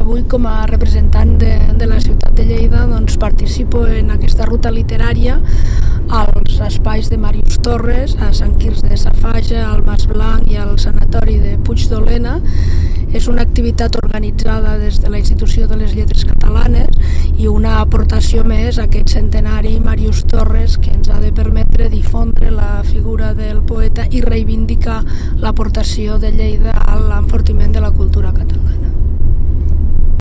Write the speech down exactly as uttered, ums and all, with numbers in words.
avui, com a representant de, de la ciutat de Lleida, doncs, participo en aquesta ruta literària als espais de Màrius Torres, a Sant Quirze de Safaja, al Mas Blanc i al Sanatori de Puig d'Olena. És una activitat organitzada des de la Institució de les Lletres Catalanes i una aportació més a aquest centenari Màrius Torres, que ens ha de permetre difondre la figura del poeta i reivindicar l'aportació de Lleida a l'enfortiment de la cultura catalana.